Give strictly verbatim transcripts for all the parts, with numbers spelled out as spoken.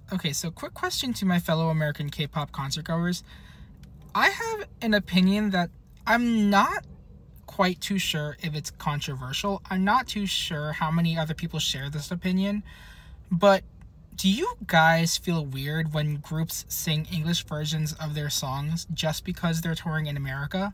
Okay, so quick question to my fellow American K-pop concert goers. I have an opinion that I'm not quite too sure if it's controversial. I'm not too sure how many other people share this opinion, but do you guys feel weird when groups sing English versions of their songs just because they're touring in America?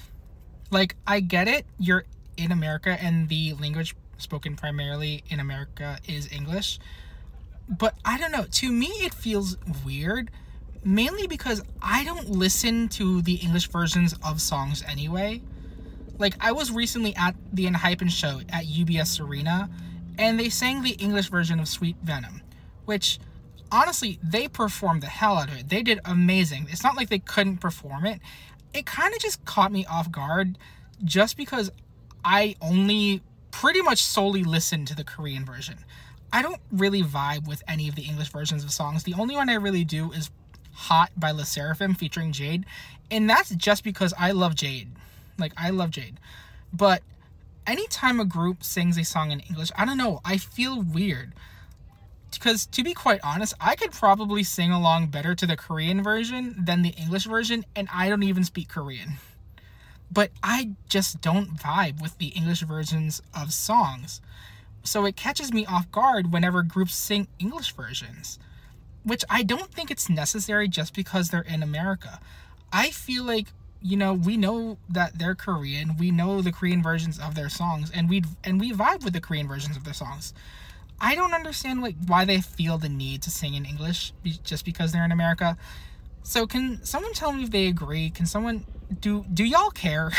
Like, I get it, you're in America and the language spoken primarily in America is English, but I don't know. To me, it feels weird, mainly because I don't listen to the English versions of songs anyway. Like, I was recently at the Enhypen show at U B S Arena, and they sang the English version of Sweet Venom, which, honestly, they performed the hell out of it. They did amazing. It's not like they couldn't perform it. It kind of just caught me off guard just because I only pretty much solely listen to the Korean version. I don't really vibe with any of the English versions of songs. The only one I really do is Hot by LE SSERAFIM featuring Jade, and that's just because I love Jade. Like, I love Jade. But anytime a group sings a song in English, I don't know, I feel weird. Because, to be quite honest, I could probably sing along better to the Korean version than the English version, and I don't even speak Korean. But I just don't vibe with the English versions of songs. So it catches me off guard whenever groups sing English versions, which I don't think it's necessary just because they're in America. I feel like, you know, we know that they're Korean, we know the Korean versions of their songs, and we and we vibe with the Korean versions of their songs. I don't understand like why they feel the need to sing in English just because they're in America. So can someone tell me if they agree? Can someone do do y'all care?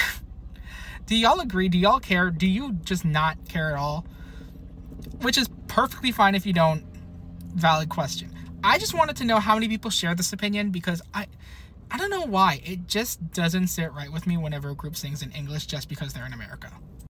Do y'all agree? Do y'all care? Do you just not care at all? Which is perfectly fine if you don't. Valid question. I just wanted to know how many people share this opinion because I I don't know why. It just doesn't sit right with me whenever a group sings in English just because they're in America.